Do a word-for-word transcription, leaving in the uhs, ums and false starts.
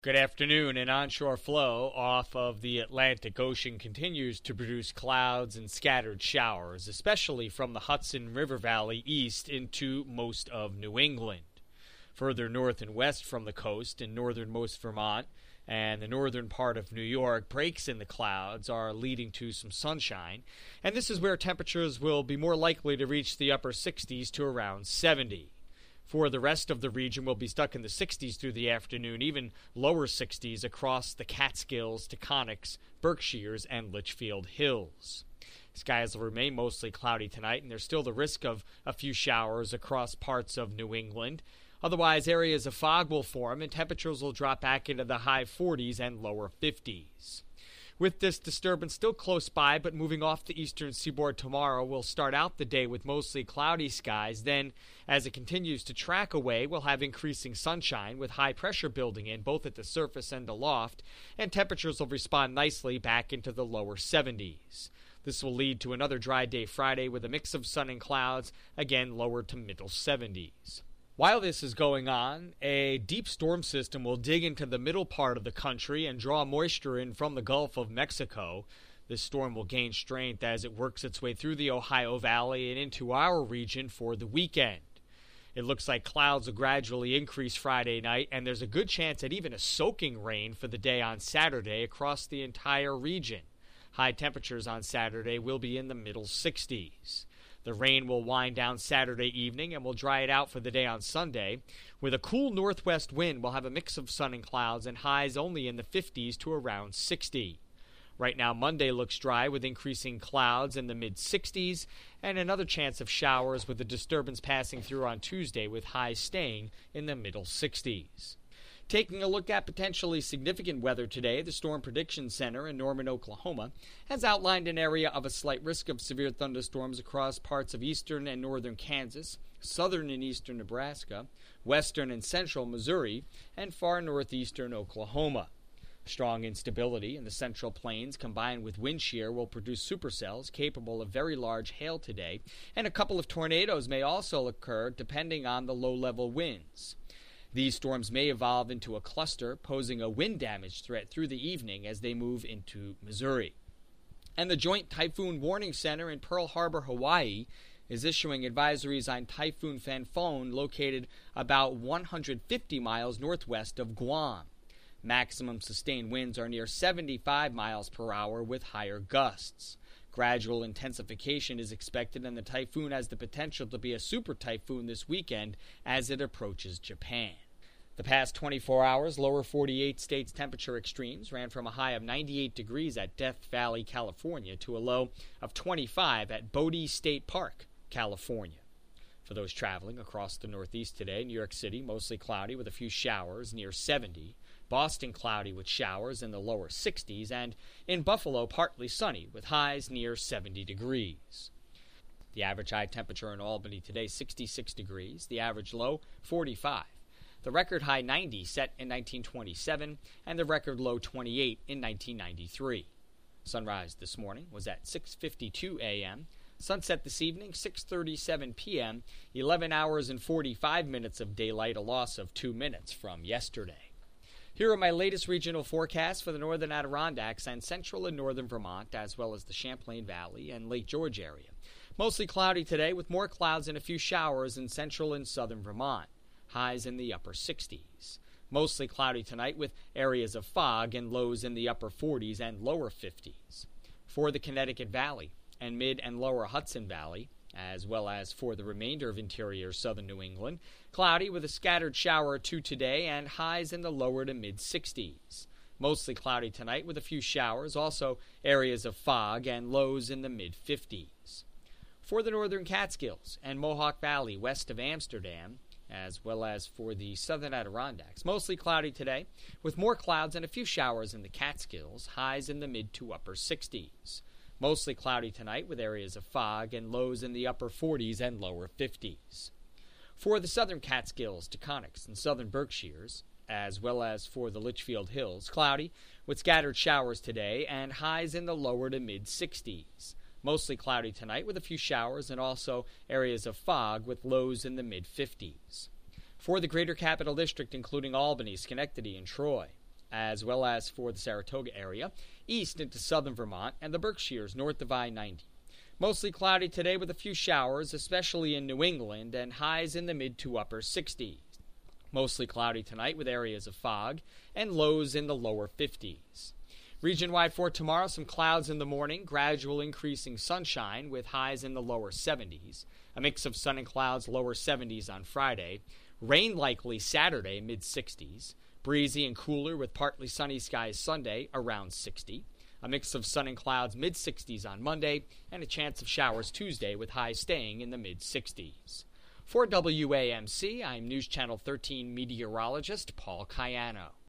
Good afternoon. An onshore flow off of the Atlantic Ocean continues to produce clouds and scattered showers, especially from the Hudson River Valley east into most of New England. Further north and west from the coast in northernmost Vermont and the northern part of New York, breaks in the clouds are leading to some sunshine, and this is where temperatures will be more likely to reach the upper sixties to around seventy. For the rest of the region, we'll be stuck in the sixties through the afternoon, even lower sixties across the Catskills, Taconics, Berkshires, and Litchfield Hills. Skies will remain mostly cloudy tonight, and there's still the risk of a few showers across parts of New England. Otherwise, areas of fog will form, and temperatures will drop back into the high forties and lower fifties. With this disturbance still close by but moving off the eastern seaboard tomorrow, we'll start out the day with mostly cloudy skies. Then, as it continues to track away, we'll have increasing sunshine with high pressure building in both at the surface and aloft, and temperatures will respond nicely back into the lower seventies. This will lead to another dry day Friday with a mix of sun and clouds, again lower to middle seventies. While this is going on, a deep storm system will dig into the middle part of the country and draw moisture in from the Gulf of Mexico. This storm will gain strength as it works its way through the Ohio Valley and into our region for the weekend. It looks like clouds will gradually increase Friday night, and there's a good chance at even a soaking rain for the day on Saturday across the entire region. High temperatures on Saturday will be in the middle sixties. The rain will wind down Saturday evening and will dry it out for the day on Sunday. With a cool northwest wind, we'll have a mix of sun and clouds and highs only in the fifties to around sixty. Right now, Monday looks dry with increasing clouds in the mid-sixties and another chance of showers with a disturbance passing through on Tuesday with highs staying in the middle sixties. Taking a look at potentially significant weather today, the Storm Prediction Center in Norman, Oklahoma, has outlined an area of a slight risk of severe thunderstorms across parts of eastern and northern Kansas, southern and eastern Nebraska, western and central Missouri, and far northeastern Oklahoma. Strong instability in the Central Plains combined with wind shear will produce supercells capable of very large hail today, and a couple of tornadoes may also occur depending on the low-level winds. These storms may evolve into a cluster, posing a wind damage threat through the evening as they move into Missouri. And the Joint Typhoon Warning Center in Pearl Harbor, Hawaii, is issuing advisories on Typhoon Fanfone located about one hundred fifty miles northwest of Guam. Maximum sustained winds are near seventy-five miles per hour with higher gusts. Gradual intensification is expected, and the typhoon has the potential to be a super typhoon this weekend as it approaches Japan. The past twenty-four hours, lower forty-eight states' temperature extremes ran from a high of ninety-eight degrees at Death Valley, California, to a low of twenty-five at Bodie State Park, California. For those traveling across the Northeast today, New York City mostly cloudy with a few showers near seventy. Boston cloudy with showers in the lower sixties, and in Buffalo partly sunny with highs near seventy degrees. The average high temperature in Albany today sixty-six degrees, the average low forty-five. The record high ninety set in nineteen twenty-seven, and the record low twenty-eight in nineteen ninety-three. Sunrise this morning was at six fifty-two a.m. Sunset this evening six thirty-seven p.m., eleven hours and forty-five minutes of daylight, a loss of two minutes from yesterday. Here are my latest regional forecasts for the northern Adirondacks and central and northern Vermont, as well as the Champlain Valley and Lake George area. Mostly cloudy today with more clouds and a few showers in central and southern Vermont. Highs in the upper sixties. Mostly cloudy tonight with areas of fog and lows in the upper forties and lower fifties. For the Connecticut Valley and mid and lower Hudson Valley, as well as for the remainder of interior southern New England, cloudy with a scattered shower or two today and highs in the lower to mid-sixties. Mostly cloudy tonight with a few showers, also areas of fog and lows in the mid-fifties. For the northern Catskills and Mohawk Valley west of Amsterdam, as well as for the southern Adirondacks, mostly cloudy today with more clouds and a few showers in the Catskills, highs in the mid to upper sixties. Mostly cloudy tonight with areas of fog and lows in the upper forties and lower fifties. For the southern Catskills, Taconics, and southern Berkshires, as well as for the Litchfield Hills, cloudy with scattered showers today and highs in the lower to mid-sixties. Mostly cloudy tonight with a few showers and also areas of fog with lows in the mid-fifties. For the Greater Capital District, including Albany, Schenectady, and Troy, as well as for the Saratoga area, east into southern Vermont, and the Berkshires north of I ninety. Mostly cloudy today with a few showers, especially in New England, and highs in the mid to upper sixties. Mostly cloudy tonight with areas of fog, and lows in the lower fifties. Region-wide for tomorrow, some clouds in the morning, gradual increasing sunshine with highs in the lower seventies. A mix of sun and clouds, lower seventies on Friday. Rain likely Saturday, mid sixties. Breezy and cooler with partly sunny skies Sunday, around sixty. A mix of sun and clouds, mid sixties on Monday, and a chance of showers Tuesday with highs staying in the mid sixties. For W A M C, I'm News Channel thirteen meteorologist Paul Cayano.